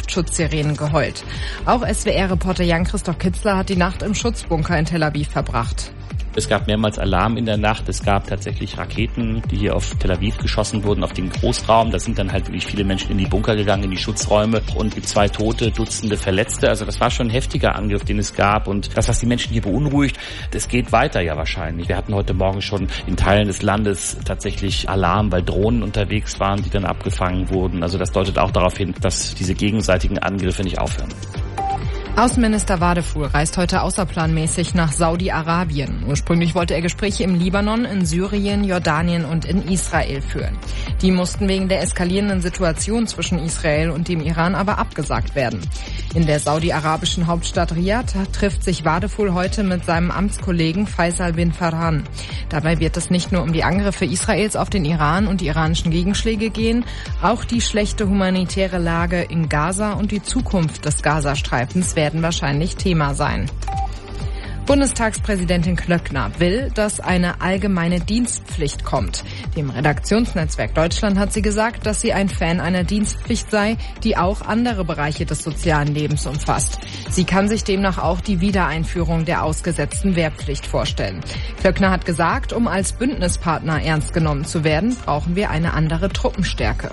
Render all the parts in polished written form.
Luftschutzsirenen geheult. Auch SWR-Reporter Jan-Christoph Kitzler hat die Nacht im Schutzbunker in Tel Aviv verbracht. Es gab mehrmals Alarm in der Nacht. Es gab tatsächlich Raketen, die hier auf Tel Aviv geschossen wurden, auf den Großraum. Da sind dann halt wirklich viele Menschen in die Bunker gegangen, in die Schutzräume, und gibt 2 Tote, Dutzende Verletzte. Also das war schon ein heftiger Angriff, den es gab. Und das, was die Menschen hier beunruhigt, das geht weiter ja wahrscheinlich. Wir hatten heute Morgen schon in Teilen des Landes tatsächlich Alarm, weil Drohnen unterwegs waren, die dann abgefangen wurden. Also das deutet auch darauf hin, dass diese gegenseitigen Angriffe nicht aufhören. Außenminister Wadefuhl reist heute außerplanmäßig nach Saudi-Arabien. Ursprünglich wollte er Gespräche im Libanon, in Syrien, Jordanien und in Israel führen. Die mussten wegen der eskalierenden Situation zwischen Israel und dem Iran aber abgesagt werden. In der saudi-arabischen Hauptstadt Riyadh trifft sich Wadefuhl heute mit seinem Amtskollegen Faisal bin Farhan. Dabei wird es nicht nur um die Angriffe Israels auf den Iran und die iranischen Gegenschläge gehen, auch die schlechte humanitäre Lage in Gaza und die Zukunft des Gazastreifens werden wahrscheinlich Thema sein. Bundestagspräsidentin Klöckner will, dass eine allgemeine Dienstpflicht kommt. Dem Redaktionsnetzwerk Deutschland hat sie gesagt, dass sie ein Fan einer Dienstpflicht sei, die auch andere Bereiche des sozialen Lebens umfasst. Sie kann sich demnach auch die Wiedereinführung der ausgesetzten Wehrpflicht vorstellen. Klöckner hat gesagt, um als Bündnispartner ernst genommen zu werden, brauchen wir eine andere Truppenstärke.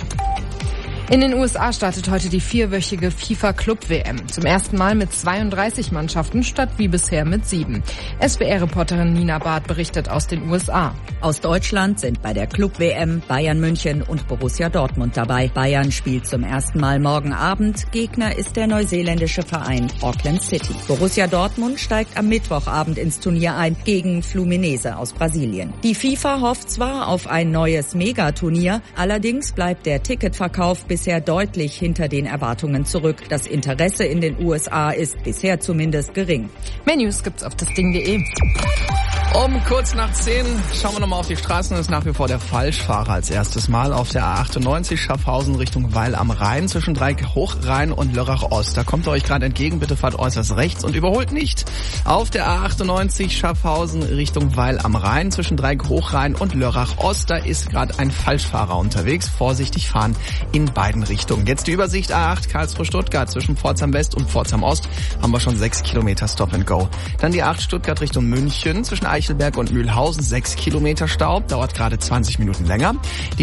In den USA startet heute die 4-wöchige FIFA-Club-WM. Zum ersten Mal mit 32 Mannschaften statt wie bisher mit 7. SWR-Reporterin Nina Barth berichtet aus den USA. Aus Deutschland sind bei der Club-WM Bayern München und Borussia Dortmund dabei. Bayern spielt zum ersten Mal morgen Abend. Gegner ist der neuseeländische Verein Auckland City. Borussia Dortmund steigt am Mittwochabend ins Turnier ein gegen Fluminense aus Brasilien. Die FIFA hofft zwar auf ein neues Megaturnier, allerdings bleibt der Ticketverkauf bisher deutlich hinter den Erwartungen zurück. Das Interesse in den USA ist bisher zumindest gering. Mehr News gibt's auf dasding.de. Um kurz nach 10 schauen wir nochmal auf die Straßen. Das ist nach wie vor der Falschfahrer als erstes Mal auf der A98 Schaffhausen Richtung Weil am Rhein zwischen Dreieck Hochrhein und Lörrach Ost. Da kommt er euch gerade entgegen, bitte fahrt äußerst rechts und überholt nicht. Auf der A98 Schaffhausen Richtung Weil am Rhein zwischen Dreieck Hochrhein und Lörrach Ost. Da ist gerade ein Falschfahrer unterwegs. Vorsichtig fahren in beiden Richtungen. Jetzt die Übersicht A8 Karlsruhe-Stuttgart zwischen Pforzheim West und Pforzheim Ost. Haben wir schon 6 Kilometer Stop and Go. Dann die A8 Stuttgart Richtung München zwischen Eichelberg und Mühlhausen, 6 Kilometer Stau, dauert gerade 20 Minuten länger. Die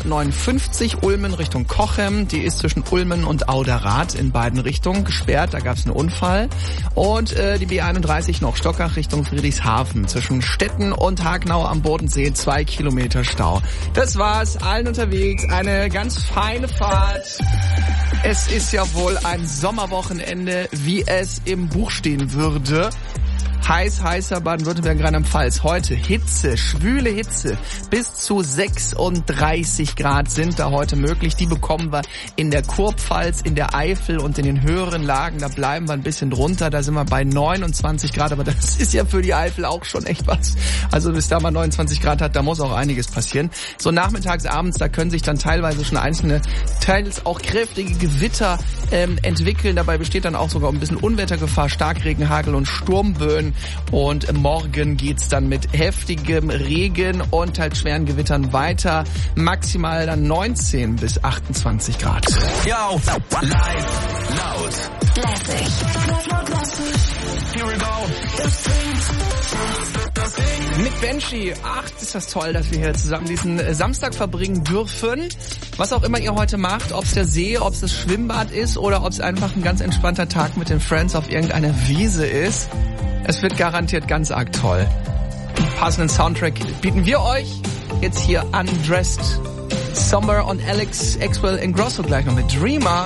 B259 Ulmen Richtung Cochem, die ist zwischen Ulmen und Auderath in beiden Richtungen gesperrt, da gab es einen Unfall. Und die B31 noch Stockach Richtung Friedrichshafen, zwischen Stetten und Hagenau am Bodensee, 2 Kilometer Stau. Das war's, allen unterwegs, eine ganz feine Fahrt. Es ist ja wohl ein Sommerwochenende, wie es im Buch stehen würde. Heißer Baden-Württemberg, Rheinland-Pfalz. Heute Hitze, schwüle Hitze. Bis zu 36 Grad sind da heute möglich. Die bekommen wir in der Kurpfalz, in der Eifel und in den höheren Lagen. Da bleiben wir ein bisschen drunter. Da sind wir bei 29 Grad. Aber das ist ja für die Eifel auch schon echt was. Also bis da mal 29 Grad hat, da muss auch einiges passieren. So nachmittags, abends, da können sich dann teilweise schon einzelne, teils auch kräftige Gewitter entwickeln. Dabei besteht dann auch sogar ein bisschen Unwettergefahr, Starkregen, Hagel und Sturmböen. Und morgen geht's dann mit heftigem Regen und halt schweren Gewittern weiter. Maximal dann 19 bis 28 Grad. Yo, live, laut, lässig. Here we go. Mit Banshee. Ach, ist das toll, dass wir hier zusammen diesen Samstag verbringen dürfen. Was auch immer ihr heute macht, ob es der See, ob es das Schwimmbad ist oder ob es einfach ein ganz entspannter Tag mit den Friends auf irgendeiner Wiese ist. Es wird garantiert ganz arg toll. Einen passenden Soundtrack bieten wir euch jetzt hier Undressed. Somber und Alex Exwell Ingrosso gleich noch mit Dreamer.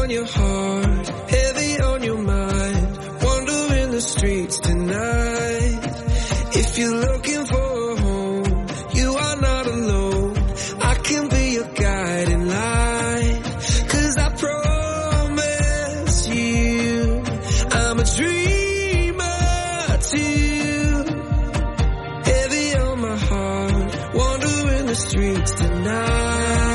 on your heart, heavy on your mind, wandering the streets tonight. If you're looking for a home, you are not alone. I can be your guiding light, 'cause I promise you, I'm a dreamer too. Heavy on my heart, wandering the streets tonight.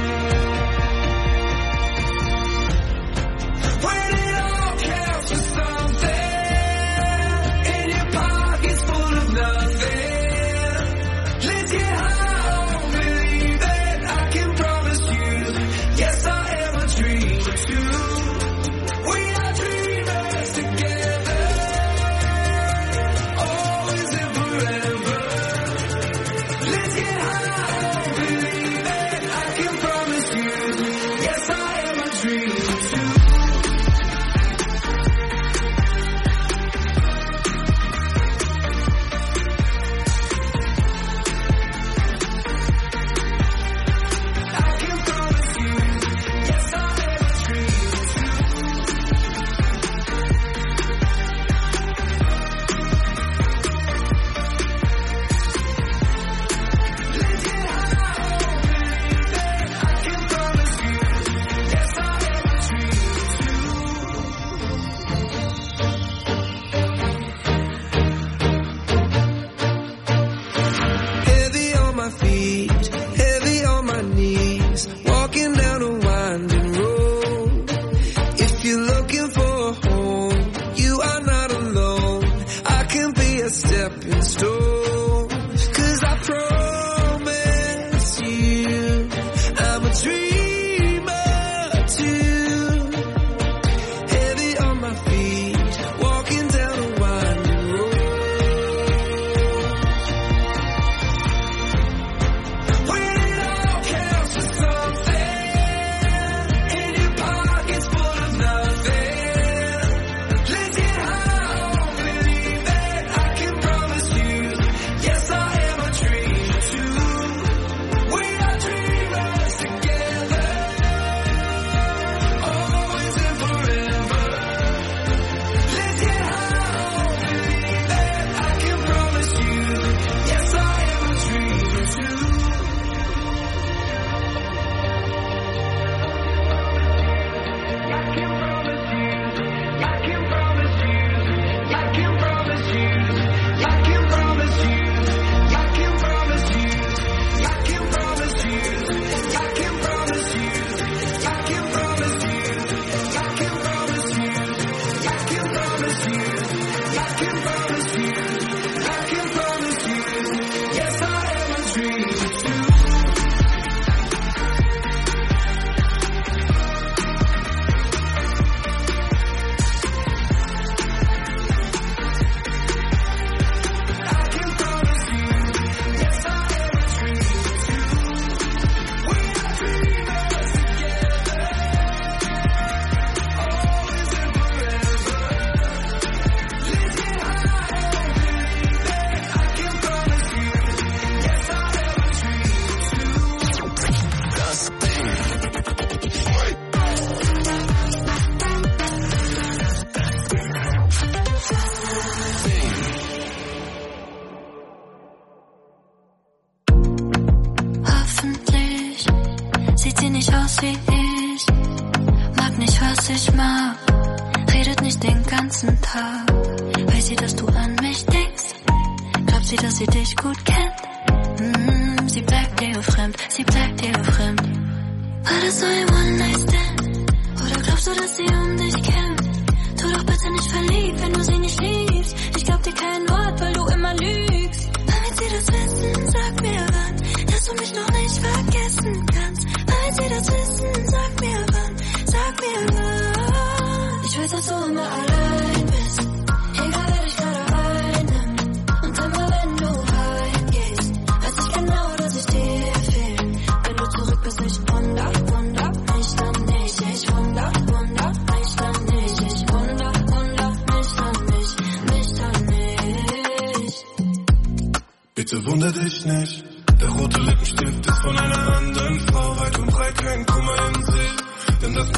Bitte wunder dich nicht, der rote Lippenstift ist von einer anderen Frau, weit und breit kein Kummer in sich, denn das mit uns war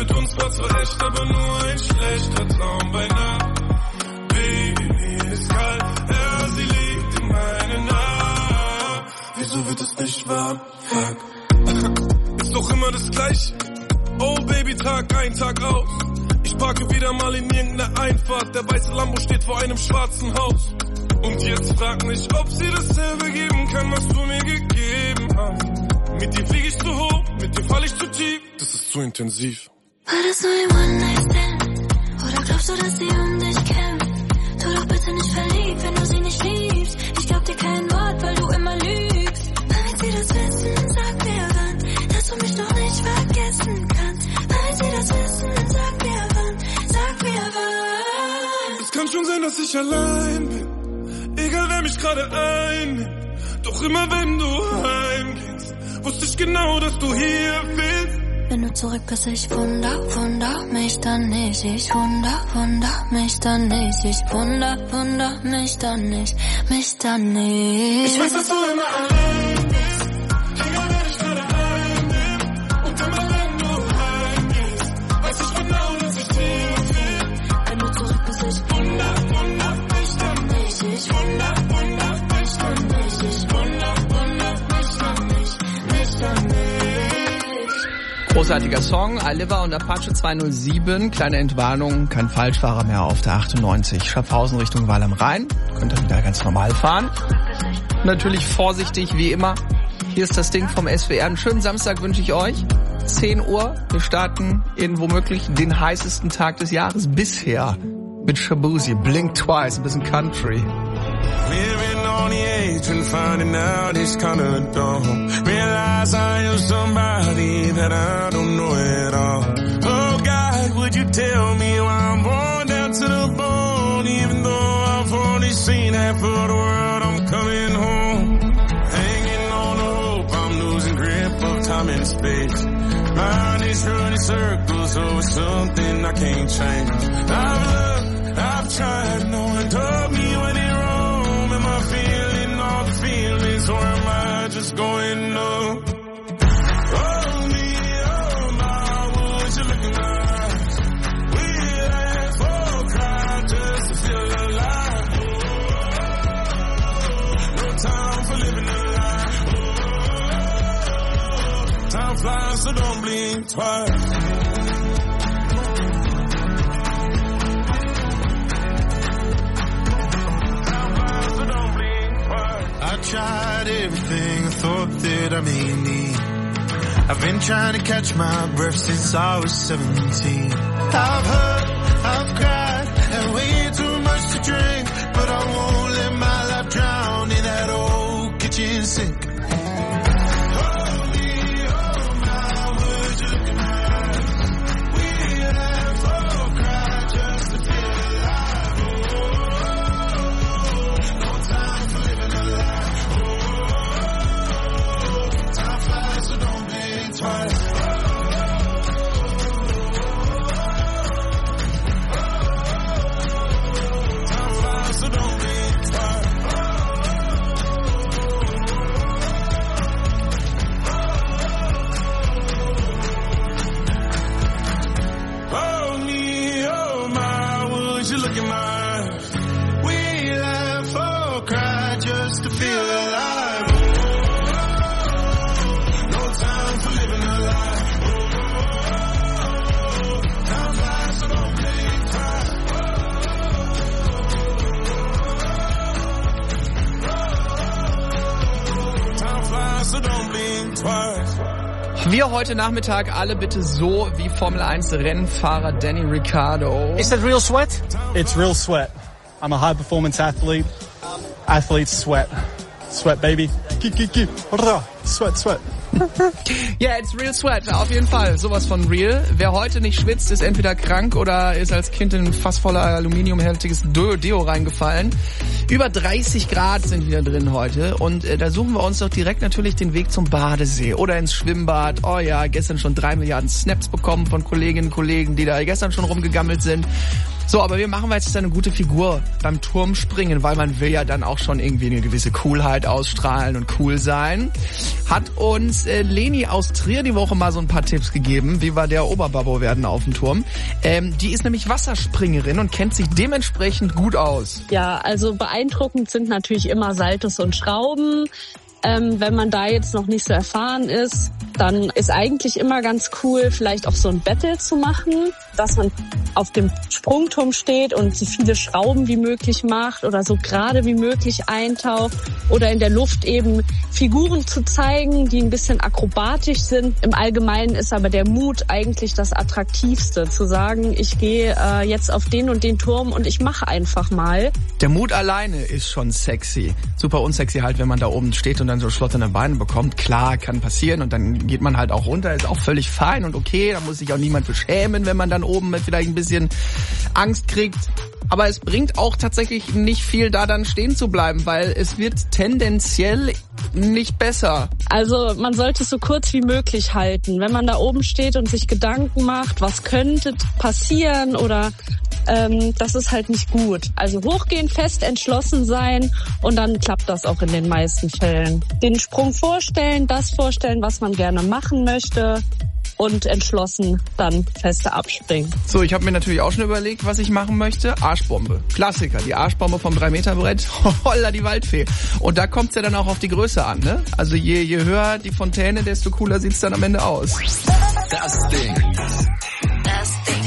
das war echt, aber nur ein schlechter Traum bei Nacht. Baby, mir ist kalt, ja, sie liegt in meinen Armen. Wieso wird es nicht warm? Fuck. Ist doch immer das Gleiche. Oh Baby, Tag ein, Tag aus. Ich parke wieder mal in irgendeiner Einfahrt. Der weiße Lambo steht vor einem schwarzen Haus. Und jetzt frag mich, ob sie dasselbe geben kann, was du mir gegeben hast. Mit dir flieg ich zu hoch, mit dir fall ich zu tief. Das ist zu intensiv. War das nur ein One-Night-Stand? Oder glaubst du, dass sie um dich kämpft? Tu doch bitte nicht verliebt, wenn du sie nicht liebst. Ich glaub dir kein Wort, weil du immer lügst. Wenn sie das wissen, dann sag mir wann, dass du mich doch nicht vergessen kannst. Wenn sie das wissen, dann sag mir wann, sag mir wann. Es kann schon sein, dass ich allein bin, egal wer mich gerade einnimmt. Doch immer wenn du heimgehst, wusste ich genau, dass du hier bist. Wenn du zurück bist, ich wunder mich dann nicht. Ich wunder mich dann nicht. Ich wunder mich dann nicht. Mich dann nicht. Ich weiß, dass du immer allein bist, egal wer dich gerade einnimmt. Und immer wenn du heimgehst, weiß ich genau, dass ich hier bin. Wenn du zurück bist, ich wunder mich dann nicht. Ich wunder mich dann nicht. Ich wunder mich dann nicht. Mich dann nicht. Großartiger Song, Aliva und Apache 207. Kleine Entwarnung, kein Falschfahrer mehr auf der 98. Schaffhausen Richtung Weil am Rhein. Könnt ihr wieder ganz normal fahren. Natürlich vorsichtig, wie immer. Hier ist das Ding vom SWR. Einen schönen Samstag wünsche ich euch. 10 Uhr. Wir starten in womöglich den heißesten Tag des Jahres bisher. Mit Shabuzi, Blink Twice, ein bisschen Country. Living on the edge and finding out it's kinda dumb. Realize I am somebody that I don't know at all. Oh God, would you tell me why I'm born down to the bone? Even though I've only seen half of the world, I'm coming home. Hanging on to hope, I'm losing grip of time and space. Mind is running circles over something I can't change. I've looked, I've tried, no one told me when it wrong. Am I feeling all the feelings or am I just going numb? Oh me, oh my, would you look in my eyes? We laugh or cry just to feel alive. No time for living a lie. Time flies, so don't blink twice. I tried everything I thought that I may need. I've been trying to catch my breath since I was 17. I've hurt, I've cried, and way too much to drink. But I won't let my life drown in that old kitchen sink. Hold me, oh my, would you look in my eyes? We laugh or cry just to feel alive. No time for living a lie. Time flies, so don't blink twice. Time flies, so don't blink twice. Oh me, oh my, would you look in my eyes? We laugh or cry just to feel alive. No time for living a lie. Time flies, so don't blink twice. Time flies, so don't blink twice. Wir heute Nachmittag alle bitte so wie Formel 1 Rennfahrer Danny Ricciardo. Is that real sweat? It's real sweat. I'm a high performance athlete. Athletes sweat. Sweat, baby. Sweat, sweat. Yeah, it's real sweat, auf jeden Fall. Sowas von real. Wer heute nicht schwitzt, ist entweder krank oder ist als Kind in ein fass voller aluminiumhärtiges Deo reingefallen. Über 30 Grad sind wieder drin heute und da suchen wir uns doch direkt natürlich den Weg zum Badesee oder ins Schwimmbad. Oh ja, gestern schon 3 Milliarden Snaps bekommen von Kolleginnen und Kollegen, die da gestern schon rumgegammelt sind. So, aber wir machen jetzt eine gute Figur beim Turmspringen, weil man will ja dann auch schon irgendwie eine gewisse Coolheit ausstrahlen und cool sein. Hat uns Leni aus Trier die Woche mal so ein paar Tipps gegeben, wie wir der Oberbabbo werden auf dem Turm. Die ist nämlich Wasserspringerin und kennt sich dementsprechend gut aus. Ja, also beeindruckend sind natürlich immer Saltos und Schrauben. Wenn man da jetzt noch nicht so erfahren ist, dann ist eigentlich immer ganz cool, vielleicht auch so ein Battle zu machen, dass man auf dem Sprungturm steht und so viele Schrauben wie möglich macht oder so gerade wie möglich eintaucht oder in der Luft eben Figuren zu zeigen, die ein bisschen akrobatisch sind. Im Allgemeinen ist aber der Mut eigentlich das Attraktivste, zu sagen, ich gehe jetzt auf den und den Turm und ich mache einfach mal. Der Mut alleine ist schon sexy. Super unsexy halt, wenn man da oben steht und dann so schlotternde Beine bekommt. Klar, kann passieren und dann geht man halt auch runter, ist auch völlig fein und okay. Da muss sich auch niemand beschämen, wenn man dann oben vielleicht ein bisschen Angst kriegt. Aber es bringt auch tatsächlich nicht viel, da dann stehen zu bleiben, weil es wird tendenziell nicht besser. Also man sollte es so kurz wie möglich halten. Wenn man da oben steht und sich Gedanken macht, was könnte passieren oder das ist halt nicht gut. Also hochgehen, fest entschlossen sein und dann klappt das auch in den meisten Fällen. Den Sprung vorstellen, das vorstellen, was man gerne machen möchte und entschlossen dann feste abspringen. So, ich habe mir natürlich auch schon überlegt, was ich machen möchte. Arschbombe. Klassiker, die Arschbombe vom 3-Meter-Brett. Holla, die Waldfee. Und da kommt's ja dann auch auf die Größe an, ne? Also je höher die Fontäne, desto cooler sieht's dann am Ende aus. Das Ding. Das Ding.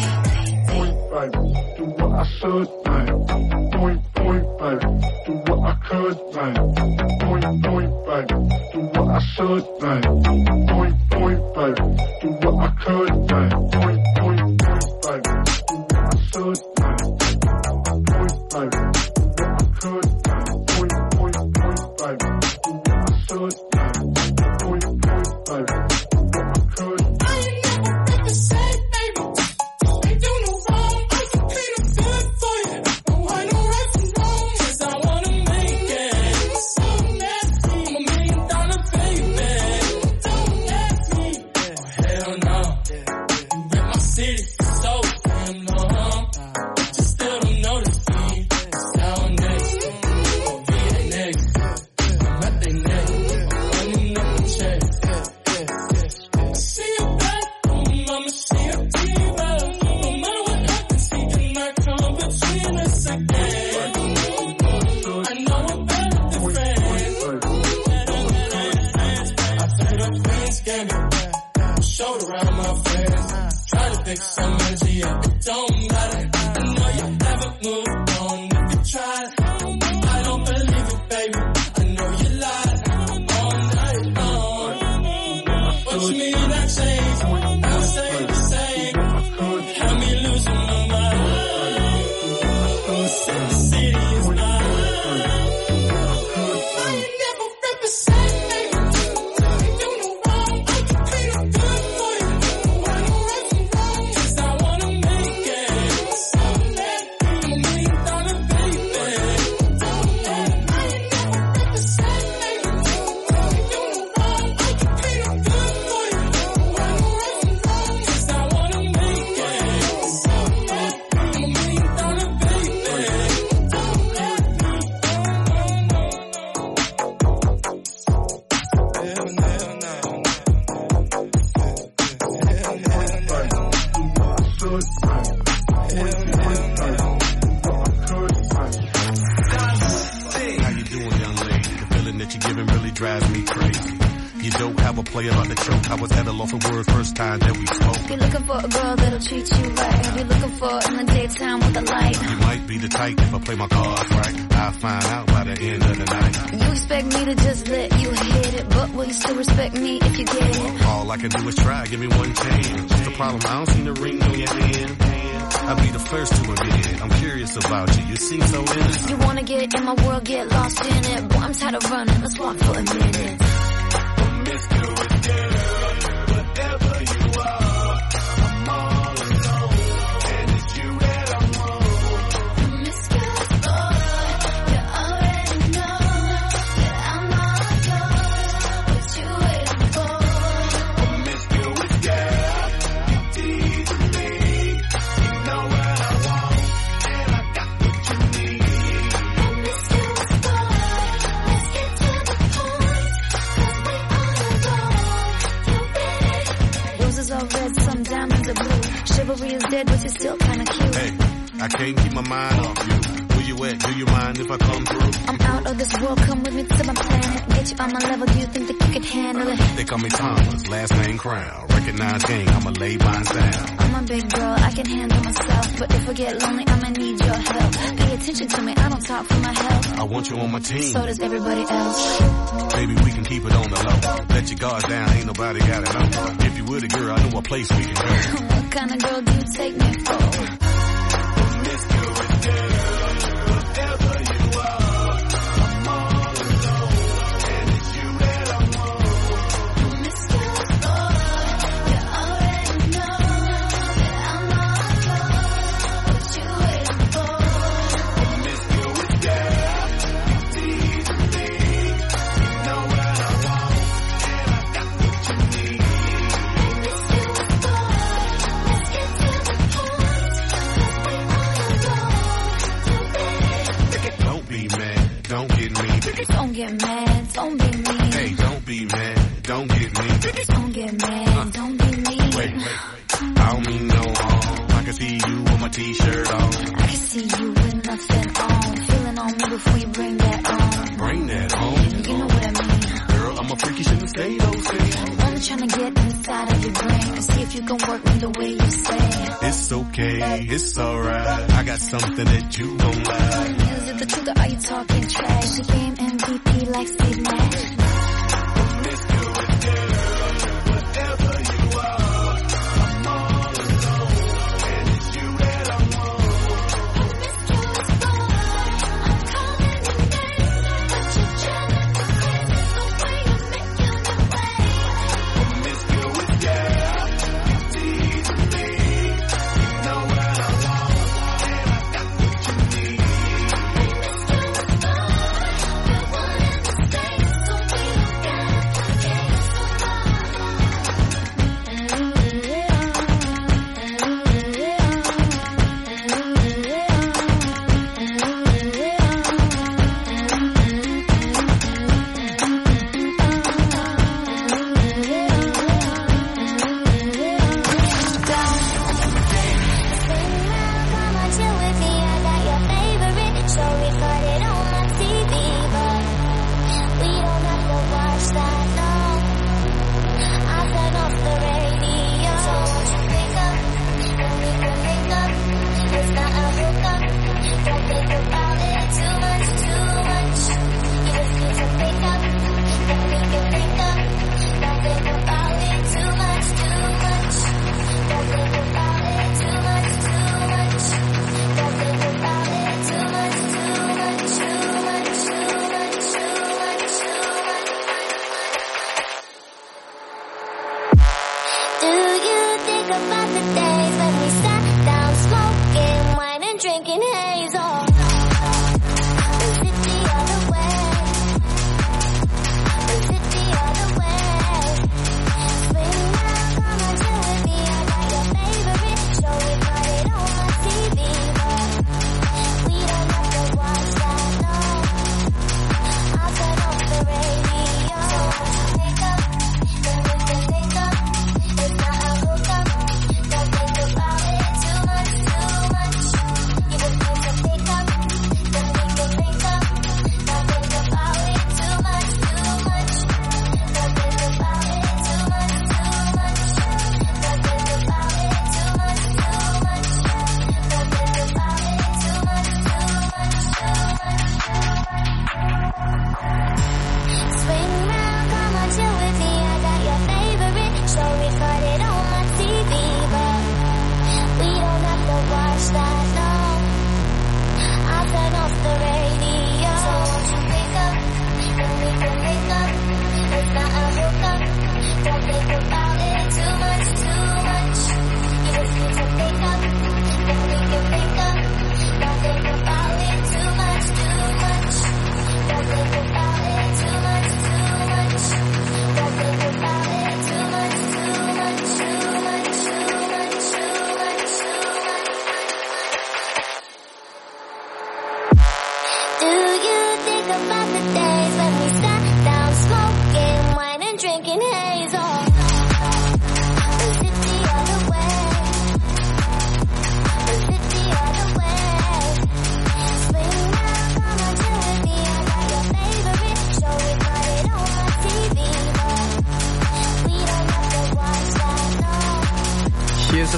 Do what I should, man. Point, baby. Do what I could, man. Point, baby. Do what I should, man. Point, baby. Do what I could, man. Point, baby. Do what I should, man. Point, baby. Do what I could, man. Point, baby. Do what I should, man. Point, baby. Do what I could. I ain't never been the same, baby. Ain't do no wrong. I can be the good for you. No, I know right from wrong. 'Cause I wanna make it. So nasty. I'm $1 million baby. Don't ask me. Oh, hell no. You rip my city so damn long. But you still don't notice me. Sound next. Oh, we next. What they next? Running up the check. See you back home, I'ma see a diva. No matter what happens, he cannot come between us again. I know I'm better than friends. I played up Queen's Gambit, showed around my friends. Try to fix some energy up, it don't matter. I know you haven't moved on if you tried. I don't believe it, baby. I know you lied all night long. What you mean I changed? I stay the same. Had me losing my mind. City is mine. I ain't never been the same, baby. Ain't do no wrong. I can be the good for you. I know right from wrong. 'Cause I wanna make it. So nasty. I'm $1 million baby. Don't let me. I ain't never been the same, baby. Ain't do no wrong. I can be the good for you. I know right from wrong. 'Cause I wanna make it. So nasty. I'm $1 million baby. Don't let me. How you doing, young lady? The feeling that you're giving really drives me crazy. You don't have a play about the choke. I was at a loss for words first time that we spoke. You're looking for a girl that'll treat you right. You're looking for in the daytime with a light. You might be the type if I play my cards right. I'll find out by the end of the night. You expect me to just let you hit it, but will you still respect me if you get it? All I can do is try, give me one chance. What's the problem? I don't see the ring on your hand. I'll be the first to admit it. I'm curious about you. You seem so innocent. You wanna get in my world, get lost in it. Boy, I'm tired of running, let's walk for a minute. dead, but you're still kinda cute. Hey, I can't keep my mind off you. Where you at? Do you mind if I come through? I'm out of this world, come with me to my planet. Get you on my level, do you think that you could handle it? They call me Thomas, last name Crown. Recognize gang, I'ma lay mine down. I'm a big girl, I can handle myself. But if I get lonely, I'ma need your help. Pay attention to me, I don't talk for my health. I want you on my team. So does everybody else. Baby, we can keep it on the low. Let your guard down, ain't nobody got it on. If you with a girl, I know a place we can go. What kind of girl do you take me for? Don't get mad, don't be mean. Hey, don't be mad, don't get mean. Don't get mad, don't be mean. Wait, I don't mean no harm. I can see you with my t-shirt on. I can see you with nothing on. Feeling on me before you bring that on. Bring that on. You know what I mean. Girl, I'm a freaky, shouldn't stay those things. I'm trying to get inside of your brain. See if you can work me the way you say. It's okay, it's alright. I got something that you gon' like. Is it the truth or are you talking trash? You game MVP like Steve Nash.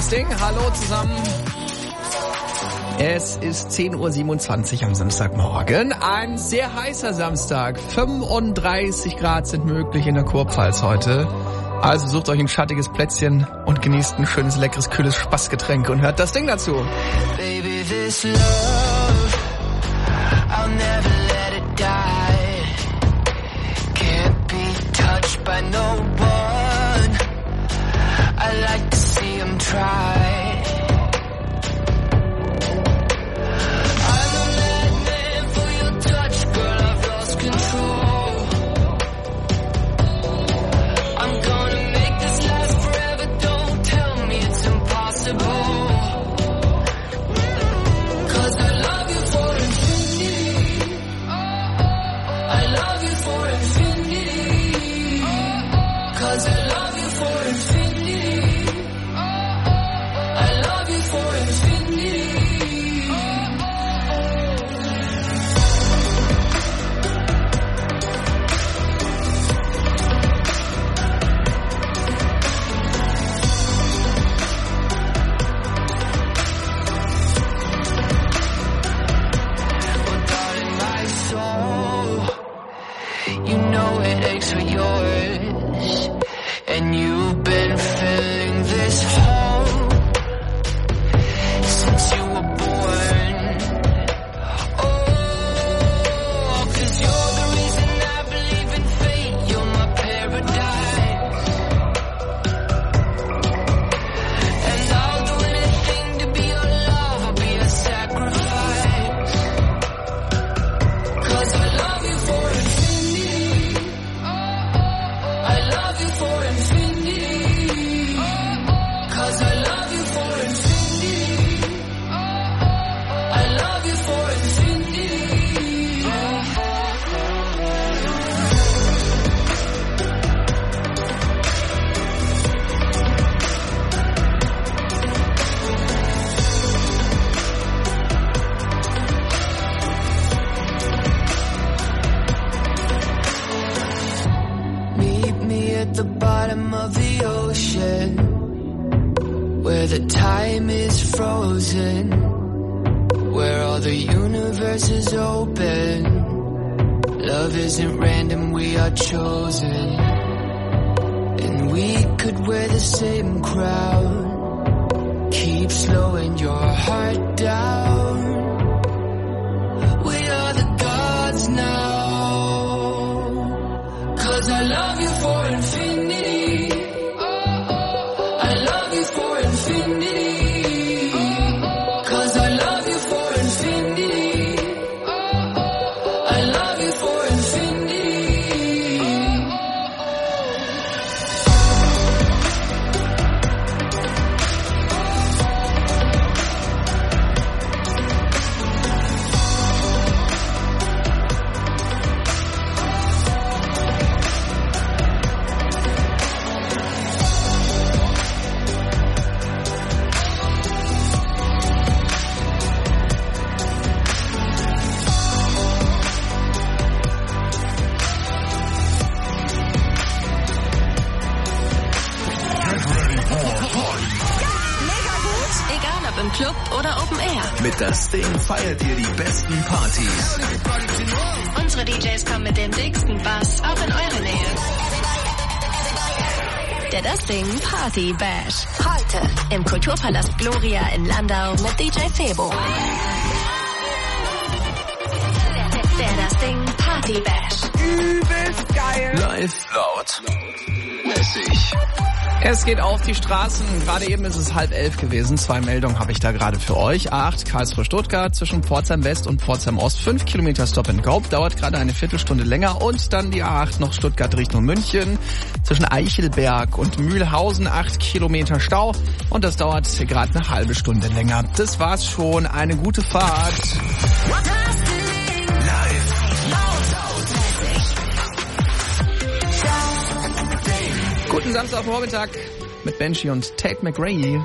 Das Ding, hallo zusammen. Es ist 10.27 Uhr am Samstagmorgen. Ein sehr heißer Samstag. 35 Grad sind möglich in der Kurpfalz heute. Also sucht euch ein schattiges Plätzchen und genießt ein schönes, leckeres, kühles Spaßgetränk und hört das Ding dazu. Baby, this love, I'll never let it die. Can't be touched by no one. I like to see him try. Das Ding feiert ihr die besten Partys. Unsere DJs kommen mit dem dicksten Bass auch in eure Nähe. Der Das Ding Party Bash. Heute im Kulturpalast Gloria in Landau mit DJ Febo. Der Das Ding Party Bash. Übelst geil. Live, laut, lässig. Es geht auf die Straßen. Gerade eben ist es 10:30 gewesen. 2 Meldungen habe ich da gerade für euch. A8 Karlsruhe-Stuttgart zwischen Pforzheim West und Pforzheim Ost. 5 Kilometer Stop and Go. Dauert gerade eine Viertelstunde länger. Und dann die A8 noch Stuttgart Richtung München. Zwischen Eichelberg und Mühlhausen 8 Kilometer Stau. Und das dauert gerade eine halbe Stunde länger. Das war's schon. Eine gute Fahrt. Guten Samstagvormittag mit Banshee und Tate McRae.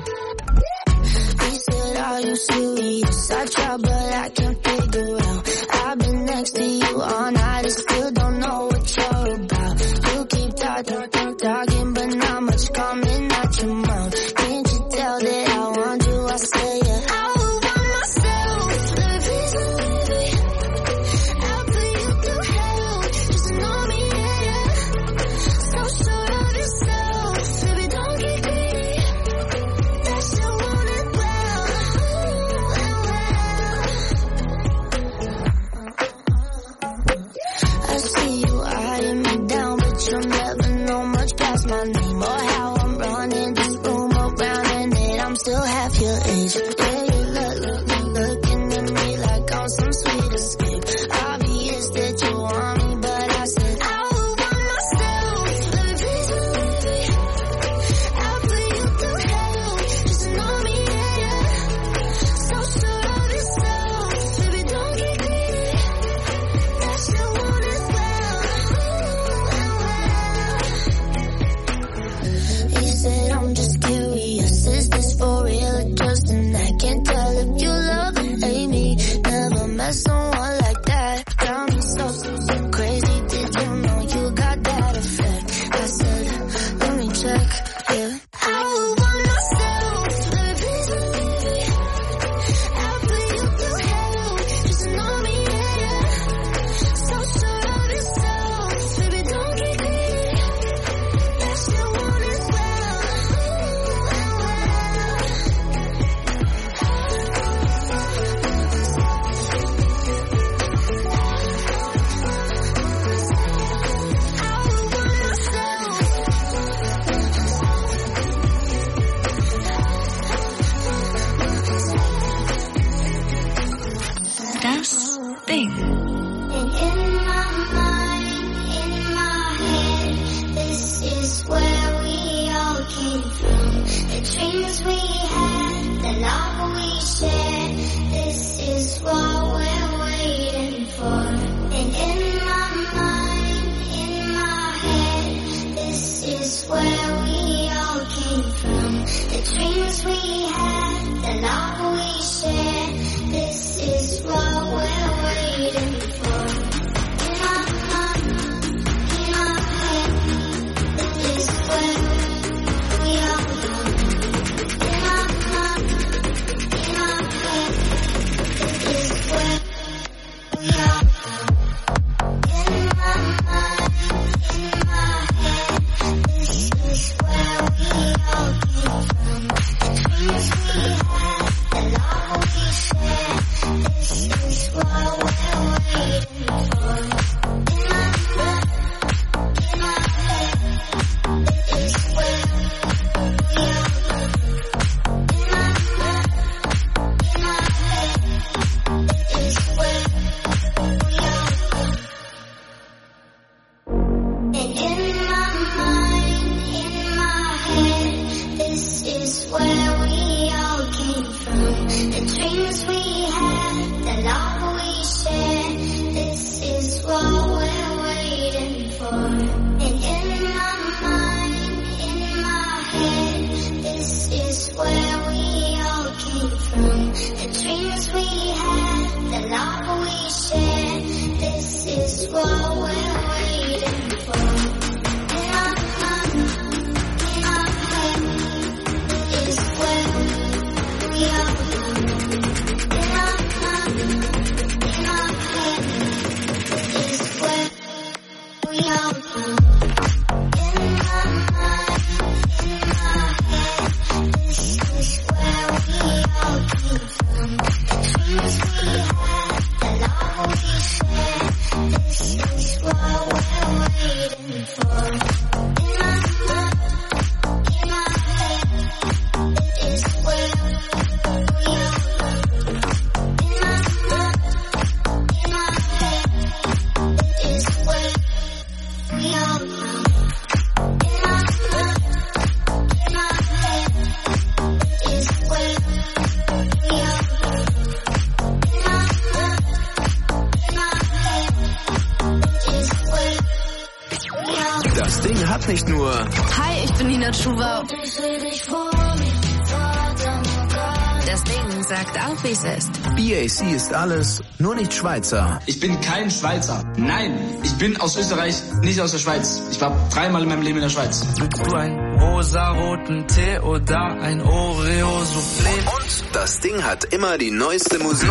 Talking, but not much coming out your mouth. Can't you tell that Das Ding. And in my mind, in my head, this is where we all came from. The dreams we had, the love we shared, this is what we're waiting for. And in my mind, in my head, this is where we all came from. The dreams we had, the love we shared, this is what we're waiting for. In my mind, in my head, this is where we all come. In my mind, in my head, this is where we all come. In my mind, in my head, this is where we all came from. The dreams we had, the love we shared, this is what we're waiting for. In my mind, in my head, this is where we all come. In my mind, in my head, this is where we all come. And in my mind, in my head, this is where we all came from. The dreams we had, the love we shared, this is what we're waiting for. And in my mind, in my head, this is where we all came from. The dreams we had, the love we shared, this is what we're waiting for. In my mind, in my head, is where we all come. In my mind, in my head, is where we all come. In my mind, in my head, this is where we all came from. The dreams we had, the love we shared, this is what we're waiting for. In my mind, in my head, is where we all come. In my mind, in my head, is where we all come. In my mind, in my head, is where we all come. In my mind, in my head, is where we all come. Das Ding hat nicht nur Hi, ich bin Nina Schuber. Das Ding sagt auch, wie es ist. BAC ist alles, nur nicht Schweizer. Ich bin kein Schweizer. Nein, ich bin aus Österreich, nicht aus der Schweiz. Ich war 3-mal in meinem Leben in der Schweiz. Willst du einen rosaroten Tee oder ein Oreo-Soufflé? Und das Ding hat immer die neueste Musik.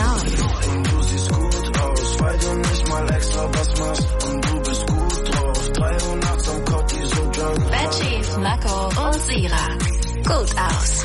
Und du siehst gut aus, weil du nicht mal extra was machst. Und du bist gut drauf, 3 Uhr nachts am Cotti so drunk. Veggie, Flacco und Sira. Gut aus.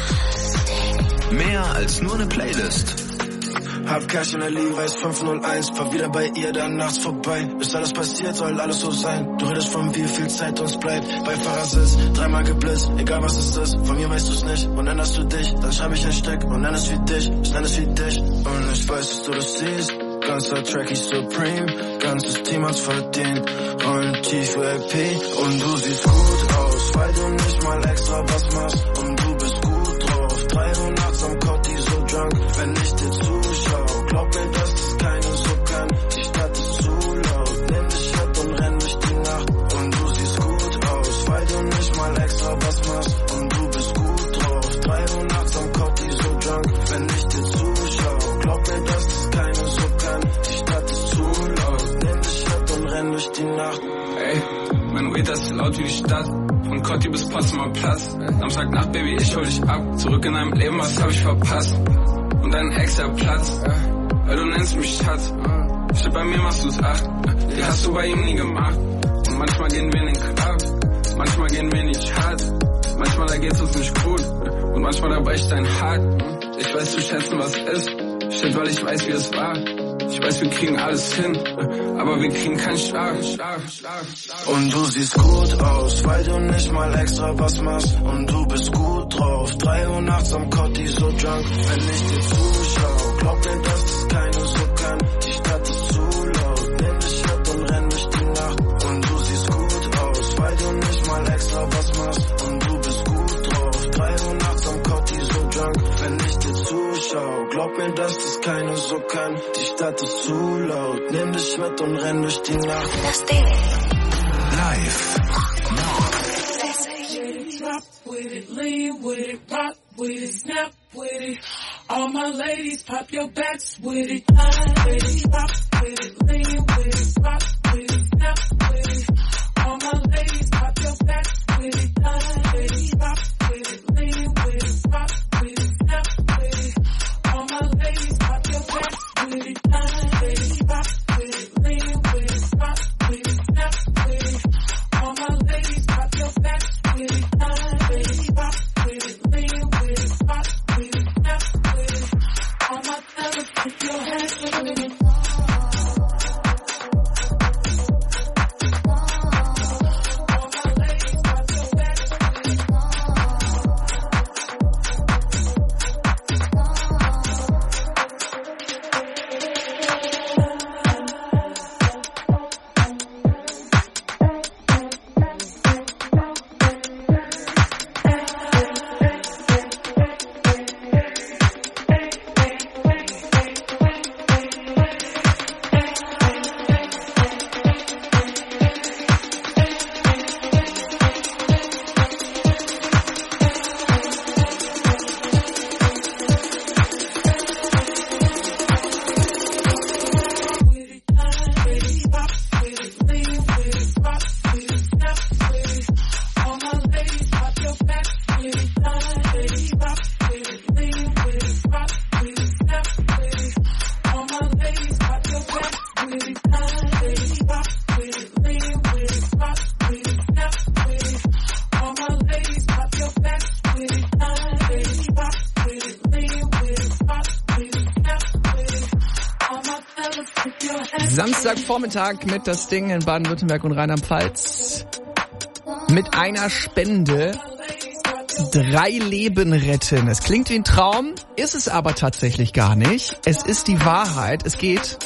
Mehr als nur eine Playlist. Hab Cash in der Levi's 501, fahr wieder bei ihr dann nachts vorbei. Bis alles passiert, soll alles so sein. Du redest von wie viel Zeit uns bleibt. Beifahrersitz, 3-mal geblitzt, egal was es ist. Von mir weißt du's nicht und änderst du dich. Dann schreib ich ein Steck und nenn es wie dich. Ich nenn es wie dich und ich weiß, dass du das siehst. Ganzer Track ist Supreme, ganzes Team hat's verdient. Rollen tief VIP und du siehst gut aus, weil du nicht mal extra was machst. Und du bist gut drauf, 3 Uhr nachts am Cotti so drunk. Wenn ich dir zuschau, glaub mir, dass das keine so kann. Die Stadt ist zu laut, nimm dich ab und renn durch die Nacht. Und du siehst gut aus, weil du nicht mal extra was machst. Und du bist gut drauf, 3 Uhr nachts am Cotti so drunk. Wenn ich dir zuschau, glaub mir, dass das keine so kann. Die Stadt ist zu laut, nimm dich ab und renn durch die Nacht. Ey, mein Weed ist laut wie die Stadt. Von Cotti bis Potsdamer Platz. Samstagnacht, Baby, ich hol dich ab. Zurück in deinem Leben, was hab ich verpasst? Und dein Ex hat Platz, weil du nennst mich Schatz. Shit, bei mir machst du's 8. Die hast du bei ihm nie gemacht. Und manchmal gehen wir in den Club, manchmal gehen wir nicht hart. Manchmal da geht's uns nicht gut und manchmal da bricht dein Hart. Ich weiß zu schätzen, was ist. Shit, weil ich weiß, wie es war. Ich weiß, wir kriegen alles hin, aber wir kriegen keinen Schlaf. Und du siehst gut aus, weil du nicht mal extra was machst. Und du bist gut drauf, 3 Uhr nachts am Cotti so drunk. Wenn ich dir zuschau, glaub mir, dass das keine so kann. Schau, glaub mir, dass das keiner so kann. Die Stadt ist zu laut, nimm dich mit und renn durch die Nacht. Das Ding. Live. Drop with it, lean with it, rock with it, snap with it. All my ladies, pop your backs with it. Line with it, pop with it, lean with it, rock with it, snap with it. All my ladies, pop your backs with it. Line with it, pop with it, lean with it, rock with it, snap with it. All my ladies, pop your backs with it. Line with it, pop with it, lean with it, rock with it, snap with it. All my ladies, pop your backs with it. Samstagvormittag mit das Ding in Baden-Württemberg und Rheinland-Pfalz. Mit einer Spende 3 Leben retten. Es klingt wie ein Traum, ist es aber tatsächlich gar nicht. Es ist die Wahrheit. Es geht.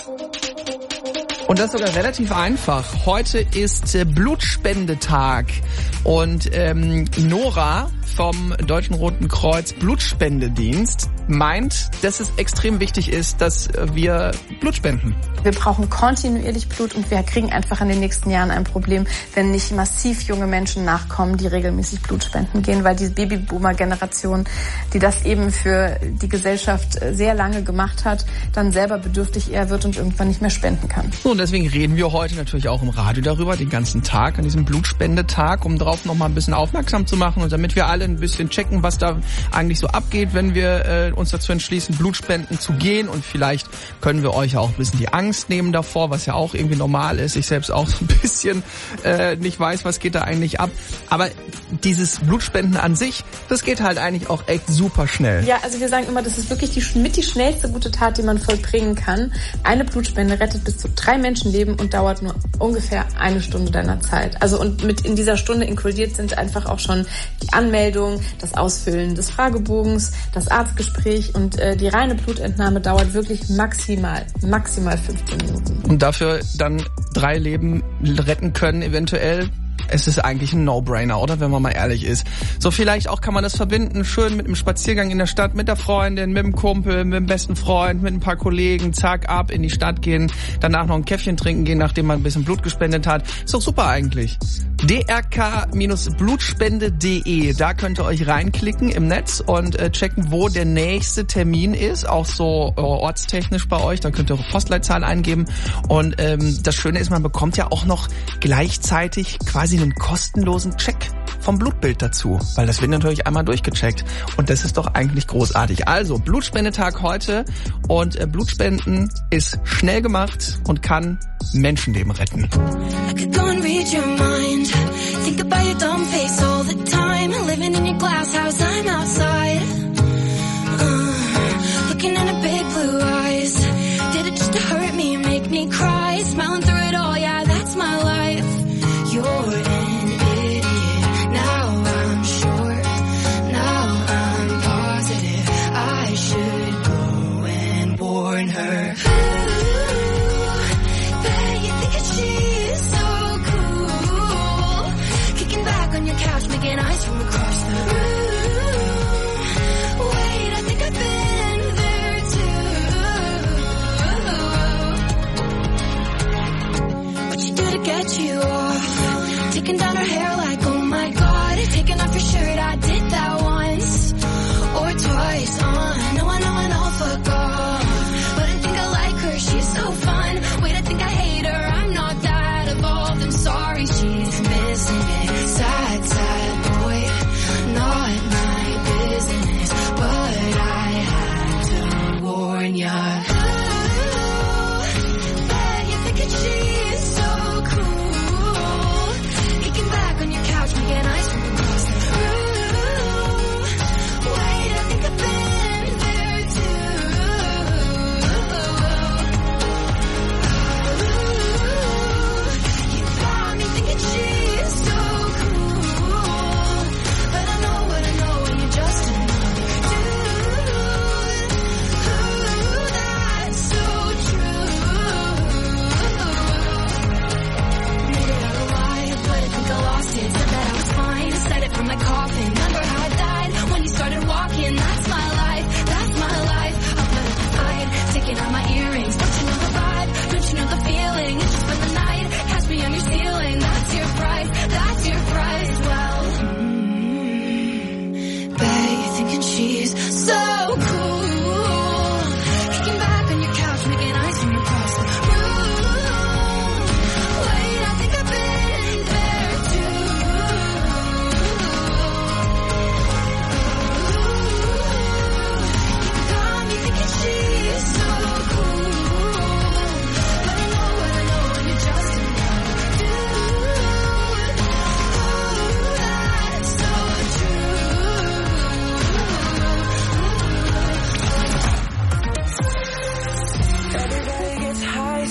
Und das sogar relativ einfach. Heute ist Blutspendetag. Und Nora vom Deutschen Roten Kreuz Blutspendedienst meint, dass es extrem wichtig ist, dass wir Blut spenden. Wir brauchen kontinuierlich Blut und wir kriegen einfach in den nächsten Jahren ein Problem, wenn nicht massiv junge Menschen nachkommen, die regelmäßig Blut spenden gehen, weil diese Babyboomer-Generation, die das eben für die Gesellschaft sehr lange gemacht hat, dann selber bedürftig eher wird und irgendwann nicht mehr spenden kann. So, und deswegen reden wir heute natürlich auch im Radio darüber, den ganzen Tag, an diesem Blutspendetag, um darauf nochmal ein bisschen aufmerksam zu machen und damit wir alle ein bisschen checken, was da eigentlich so abgeht, wenn wir uns dazu entschließen, Blutspenden zu gehen, und vielleicht können wir euch auch ein bisschen die Angst nehmen davor, was ja auch irgendwie normal ist. Ich selbst auch so ein bisschen nicht weiß, was geht da eigentlich ab. Aber dieses Blutspenden an sich, das geht halt eigentlich auch echt super schnell. Ja, also wir sagen immer, das ist wirklich die schnellste gute Tat, die man vollbringen kann. Eine Blutspende rettet bis zu 3 Menschenleben und dauert nur ungefähr 1 Stunde deiner Zeit. Also und mit in dieser Stunde inkludiert sind einfach auch schon die Anmeldung, das Ausfüllen des Fragebogens, das Arztgespräch, und die reine Blutentnahme dauert wirklich maximal 15 Minuten. Und dafür dann 3 Leben retten können eventuell. Es ist eigentlich ein No-Brainer, oder? Wenn man mal ehrlich ist. So, vielleicht auch kann man das verbinden, schön mit einem Spaziergang in der Stadt, mit der Freundin, mit dem Kumpel, mit dem besten Freund, mit ein paar Kollegen, zack, ab in die Stadt gehen, danach noch ein Käffchen trinken gehen, nachdem man ein bisschen Blut gespendet hat. Ist doch super eigentlich. drk-blutspende.de, da könnt ihr euch reinklicken im Netz und checken, wo der nächste Termin ist, auch so ortstechnisch bei euch. Da könnt ihr eure Postleitzahl eingeben, und das Schöne ist, man bekommt ja auch noch gleichzeitig quasi einen kostenlosen Check vom Blutbild dazu, weil das wird natürlich einmal durchgecheckt, und das ist doch eigentlich großartig. Also Blutspendetag heute, und Blutspenden ist schnell gemacht und kann Menschenleben retten. You're an idiot. Now I'm sure. Now I'm positive. I should go and warn her. Bet you think that she's so cool. Kicking back on your couch, making eyes from across the room. Wait, I think I've been there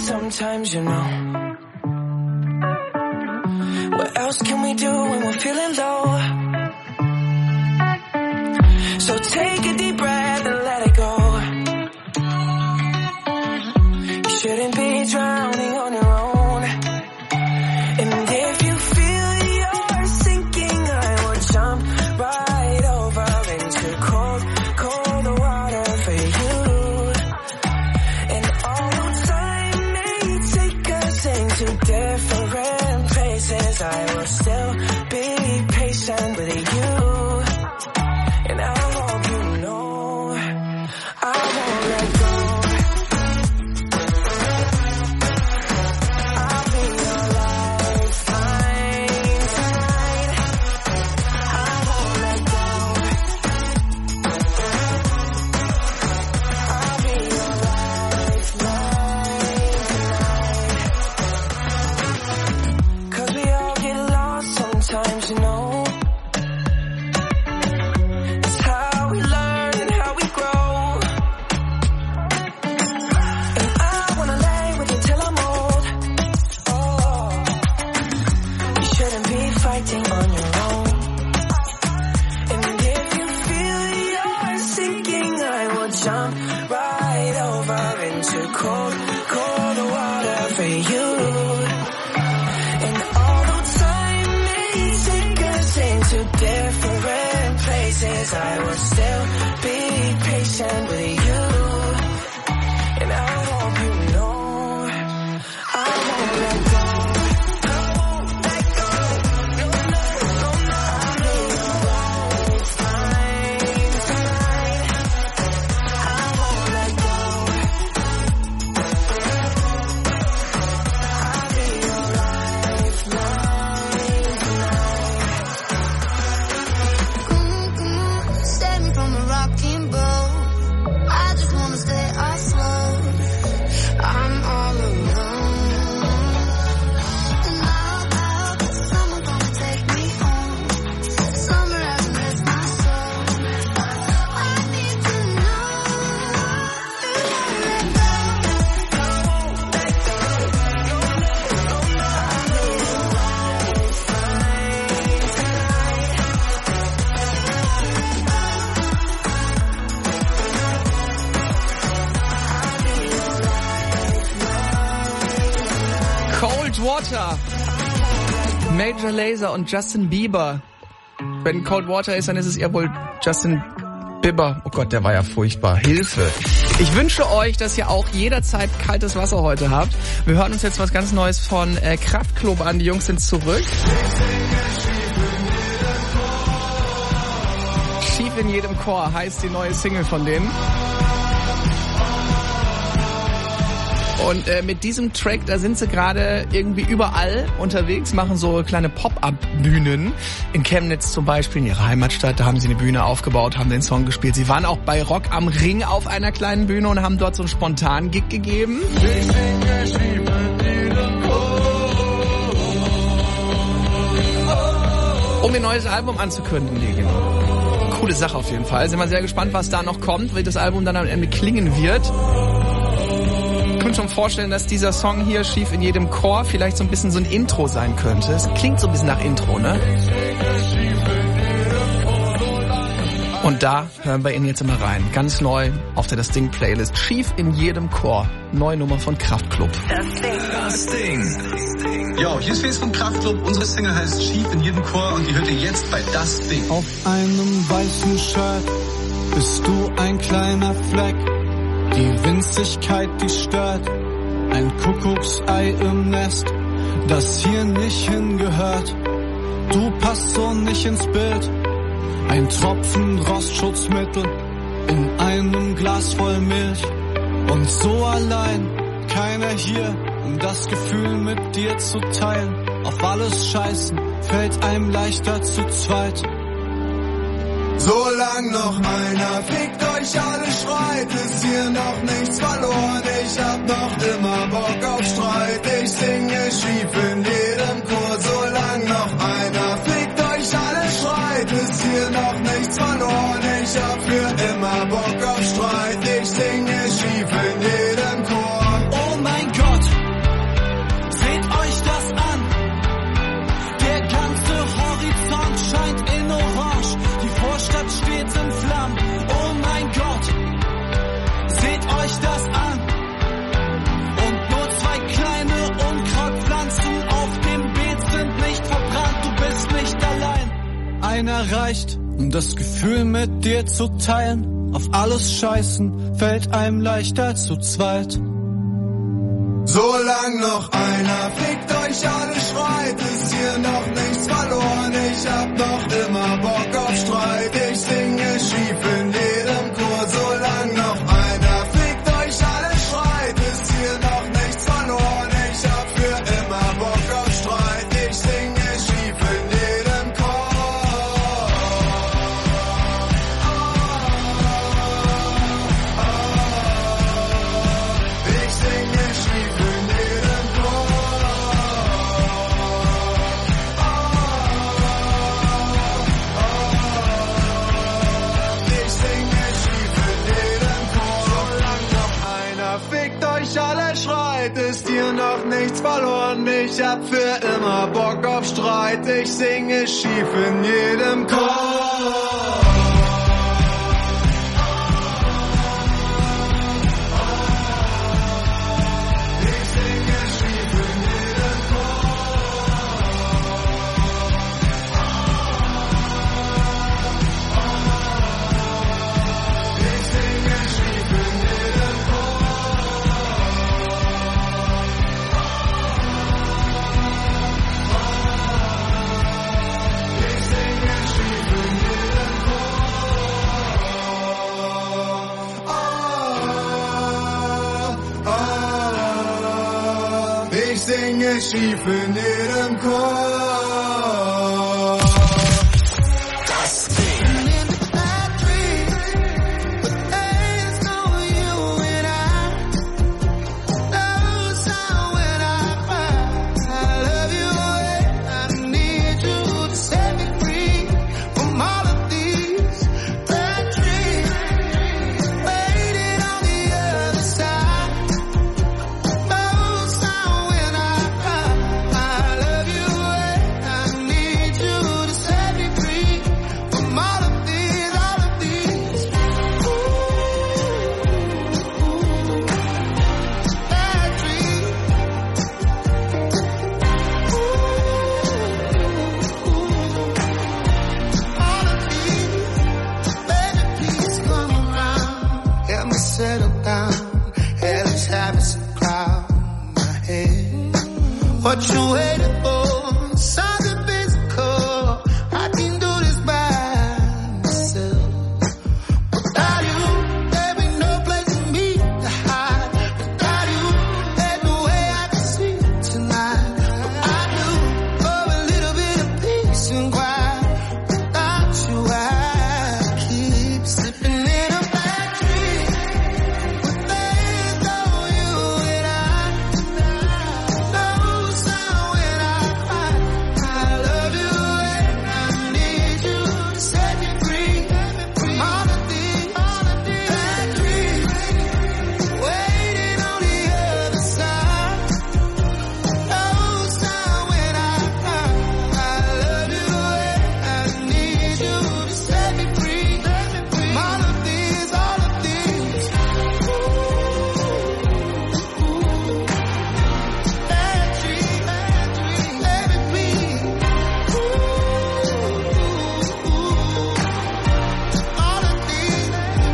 sometimes, you know. What else can we do when we're feeling low? So take a deep breath and let it go. You shouldn't be drowning on your own. And if you feel you're sinking, I will jump right over into cold, cold water for you. And although time may take us into different places, I will still be patient with you. And I hope you know I won't let go. I'll be your lifeline tonight. I won't let go. I'll be your lifeline tonight. 'Cause we all get lost sometimes, you know. Fighting on your own. And if you feel you're sinking, I will jump right over into cold, cold water for you. And although time may take us into different places, I will still be patient with you. And I hope you know I won't let go. Water. Major Lazer und Justin Bieber. Wenn Cold Water ist, dann ist es eher wohl Justin Bieber. Oh Gott, der war ja furchtbar. Hilfe. Ich wünsche euch, dass ihr auch jederzeit kaltes Wasser heute habt. Wir hören uns jetzt was ganz Neues von Kraftklub an. Die Jungs sind zurück. Schief in jedem Chor heißt die neue Single von denen. Und mit diesem Track, da sind sie gerade irgendwie überall unterwegs, machen so kleine Pop-Up-Bühnen. In Chemnitz zum Beispiel, in ihrer Heimatstadt, da haben sie eine Bühne aufgebaut, haben den Song gespielt. Sie waren auch bei Rock am Ring auf einer kleinen Bühne und haben dort so einen spontanen Gig gegeben. Um ihr neues Album anzukündigen. Coole Sache auf jeden Fall. Sind wir sehr gespannt, was da noch kommt, wie das Album dann am Ende klingen wird. Ich kann schon vorstellen, dass dieser Song hier Schief in jedem Chor vielleicht so ein bisschen so ein Intro sein könnte. Es klingt so ein bisschen nach Intro, ne? Und da hören wir ihn jetzt immer rein. Ganz neu auf der Das Ding Playlist. Schief in jedem Chor. Neue Nummer von Kraftklub. Das Ding. Yo, hier ist Felix von Kraftklub. Unsere Single heißt Schief in jedem Chor und die hört ihr jetzt bei Das Ding. Auf einem weißen Shirt bist du ein kleiner Fleck. Die Winzigkeit, die stört, ein Kuckucksei im Nest, das hier nicht hingehört. Du passt so nicht ins Bild, ein Tropfen Rostschutzmittel in einem Glas voll Milch. Und so allein, keiner hier, um das Gefühl mit dir zu teilen. Auf alles scheißen, fällt einem leichter zu zweit. Solang noch einer fickt euch alle schreit, ist hier noch nichts verloren. Ich hab noch immer Bock auf Streit. Ich singe schief in jedem Chor. Solang noch einer fickt euch alle schreit, ist hier noch nichts verloren. Ich hab für immer Bock auf Streit. Ich singe schief in jedem Chor. Oh mein Gott, euch das an. Und nur 2 kleine Unkrautpflanzen auf dem Beet sind nicht verbrannt. Du bist nicht allein. Einer reicht, um das Gefühl mit dir zu teilen. Auf alles scheißen fällt einem leichter zu zweit. Solang noch einer fickt euch alle, schreit, ist hier noch nichts verloren. Ich hab noch immer Bock auf Streit, ich singe schief in jedem Chor. Solang noch einer fickt euch alle, schreit, ist hier noch nichts verloren. Ich hab für immer Bock auf Streit, ich singe schief in jedem Chor. Ich singe schief in jedem Ich singe schief in jedem Chor. Solang noch einer fickt euch alle, schreit, ist hier noch nichts verloren. Ich hab für immer Bock auf Streit, ich singe schief in jedem Chor. Ich singe schief in jedem Chor. Das What you waiting for? Something physical. I can do this by myself. Without you, there be no place for me to hide. Without you, there's no way I can sleep tonight. I do for a little bit of peace and quiet. Without you, I keep slipping in a bad dream. With days on you and I lose out when I cry. I love you and I need you to set me free from all of these bad dreams. Waiting on the other side. Lose out when I cry. I love you and I need you to set me free from all of these bad dreams. Let it be. All of these.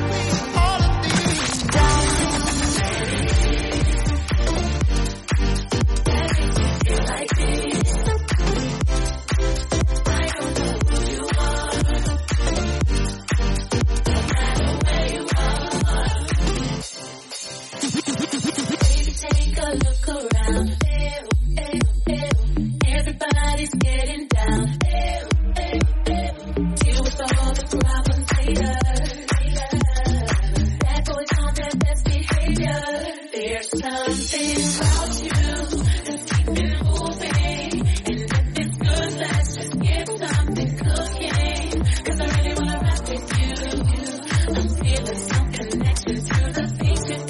Take a look around. Everybody's getting down. Deal with all the problems later. Bad boys on their best behavior. There's something about you that's keeping moving. And if it's good, let's just get something cooking. 'Cause I really wanna rock with you. I'm feeling some connection to the things you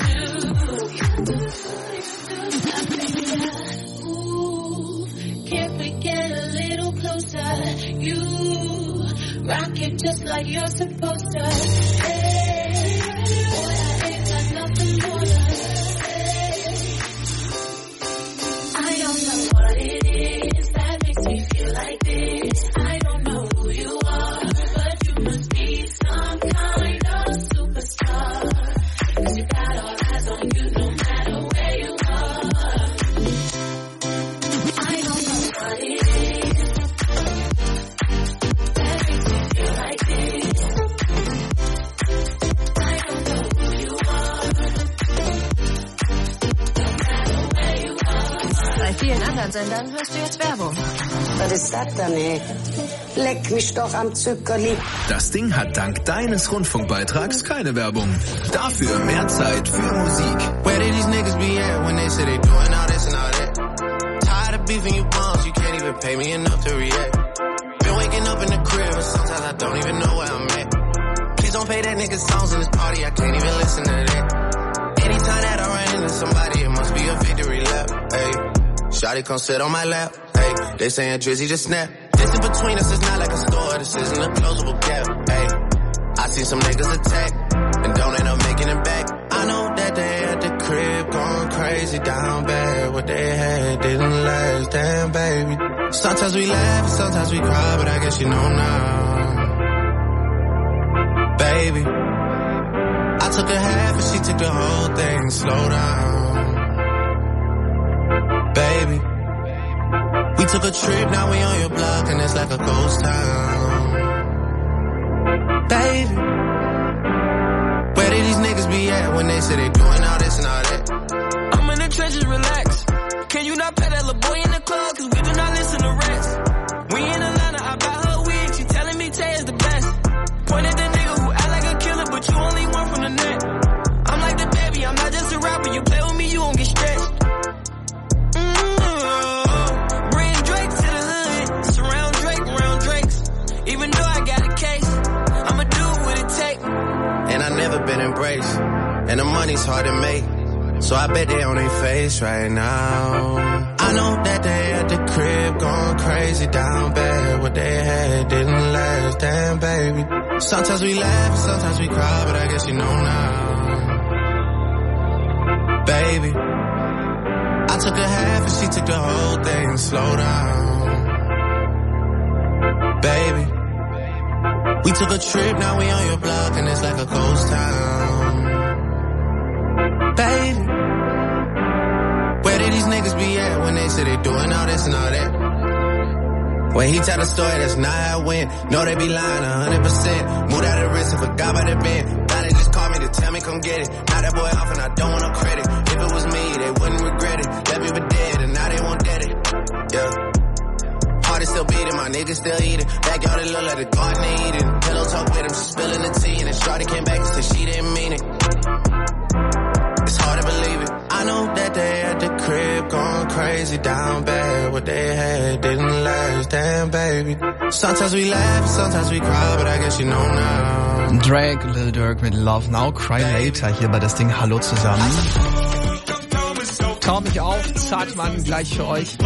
do. Ooh, can't we get a little closer? You rock it just like you're supposed to. Hey, boy, I ain't got nothing vielen anderen Sendern hörst du jetzt Werbung. Was ist das denn, ey? Leck mich doch am Zuckerli. Das Ding hat dank deines Rundfunkbeitrags keine Werbung. Dafür mehr Zeit für Musik. Where did these niggas be at when they say they doing all this and all that? Tired of beefing you bums, you can't even pay me enough to react. Been waking up in the crib and sometimes I don't even know where I'm at. Please don't play that nigga songs in this party, I can't even listen to that. Anytime that I run into somebody, it must be a victory lap. Hey, shawty come sit on my lap. Hey, they saying Drizzy just snap. This in between us is not like a store, this isn't a closable gap. Hey, I seen some niggas attack and don't end up making it back. I know that they at the crib going crazy down bad. What they had didn't last, damn baby. Sometimes we laugh and sometimes we cry, but I guess you know now. Baby, I took a half and she took the whole thing. Slow down, baby. We took a trip, now we on your block and it's like a ghost town. Baby, where did these niggas be at when they say they doing all this and all that? I'm in the trenches, relax. Can you not pet that little boy in the club? Cause we do not listen to rest. We in Atlanta, I buy her wig, she telling me Tay is the best. Point at the nigga who act like a killer, but you only one from the net. I'm like the baby, I'm not just a rapper. You play with me, you won't get stretched. Bring Drake to the hood, surround Drake around Drakes. Even though I got a case, I'ma do what it take. And I never been embraced, and the money's hard to make. So I bet they on their face right now. I know that they at the crib going crazy down bad. What they had didn't last, damn baby. Sometimes we laugh and sometimes we cry, but I guess you know now. Baby, I took a half and she took the whole thing. Slow down, baby. We took a trip, now we on your block and it's like a ghost town. Baby, where did these niggas be at when they say they doing all this and all that? When he tell the story, that's not how it went. No, they be lying 100%. Moved out of the risk and forgot about the bend. Now they just call me to tell me come get it. Now that boy off and I don't want no credit. If it was me, they wouldn't regret it. Left me for dead and now they won't dead it. Yeah. Heart is still beating, my niggas still eating. Backyard it look like the garden they eating. Pillow talk with him, she spilling the tea. And then shawty came back and said she didn't mean it. It's hard to believe it. I know that they at the crib going crazy down bad. What they had didn't last, damn baby. Sometimes we laugh and sometimes we cry, but I guess you know now. Drake, Lil Durk mit Love Now, Cry Later hier bei das Ding. Hallo zusammen. Taucht mich auf, Zartmann gleich für euch.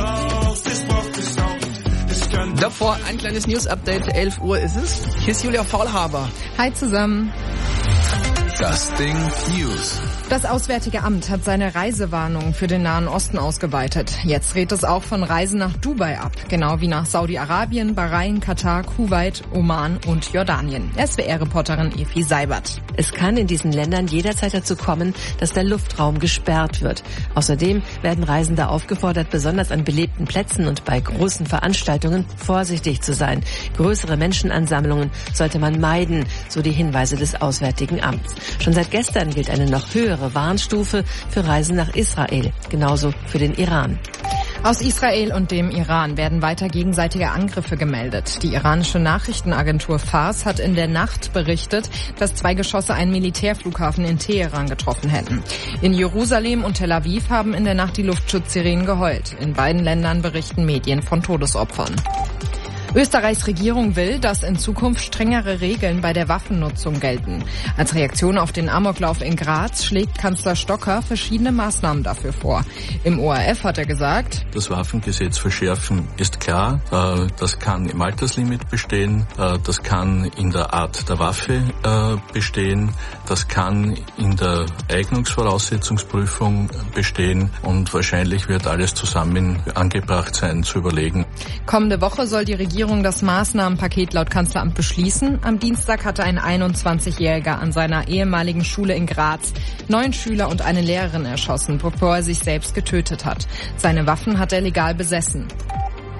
Davor ein kleines News-Update, 11 Uhr ist es. Hier ist Julia Faulhaber. Hi zusammen. Das Ding News. Das Auswärtige Amt hat seine Reisewarnung für den Nahen Osten ausgeweitet. Jetzt rät es auch von Reisen nach Dubai ab, genau wie nach Saudi-Arabien, Bahrain, Katar, Kuwait, Oman und Jordanien. SWR-Reporterin Efi Seibert. Es kann in diesen Ländern jederzeit dazu kommen, dass der Luftraum gesperrt wird. Außerdem werden Reisende aufgefordert, besonders an belebten Plätzen und bei großen Veranstaltungen vorsichtig zu sein. Größere Menschenansammlungen sollte man meiden, so die Hinweise des Auswärtigen Amts. Schon seit gestern gilt eine noch höhere Warnstufe für Reisen nach Israel, genauso für den Iran. Aus Israel und dem Iran werden weiter gegenseitige Angriffe gemeldet. Die iranische Nachrichtenagentur Fars hat in der Nacht berichtet, dass 2 Geschosse einen Militärflughafen in Teheran getroffen hätten. In Jerusalem und Tel Aviv haben in der Nacht die Luftschutzsirenen geheult. In beiden Ländern berichten Medien von Todesopfern. Österreichs Regierung will, dass in Zukunft strengere Regeln bei der Waffennutzung gelten. Als Reaktion auf den Amoklauf in Graz schlägt Kanzler Stocker verschiedene Maßnahmen dafür vor. Im ORF hat er gesagt: Das Waffengesetz verschärfen ist klar. Das kann im Alterslimit bestehen. Das kann in der Art der Waffe bestehen. Das kann in der Eignungsvoraussetzungsprüfung bestehen. Und wahrscheinlich wird alles zusammen angebracht sein, zu überlegen. Kommende Woche soll die Regierung das Maßnahmenpaket laut Kanzleramt beschließen. Am Dienstag hatte ein 21-Jähriger an seiner ehemaligen Schule in Graz 9 Schüler und eine Lehrerin erschossen, bevor er sich selbst getötet hat. Seine Waffen hat er legal besessen.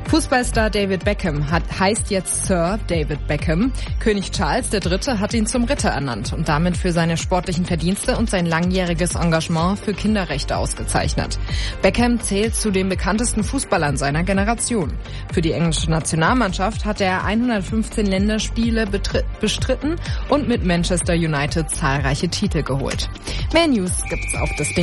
Fußballstar David Beckham heißt jetzt Sir David Beckham. König Charles III. Hat ihn zum Ritter ernannt und damit für seine sportlichen Verdienste und sein langjähriges Engagement für Kinderrechte ausgezeichnet. Beckham zählt zu den bekanntesten Fußballern seiner Generation. Für die englische Nationalmannschaft hat er 115 Länderspiele bestritten und mit Manchester United zahlreiche Titel geholt. Mehr News gibt's auf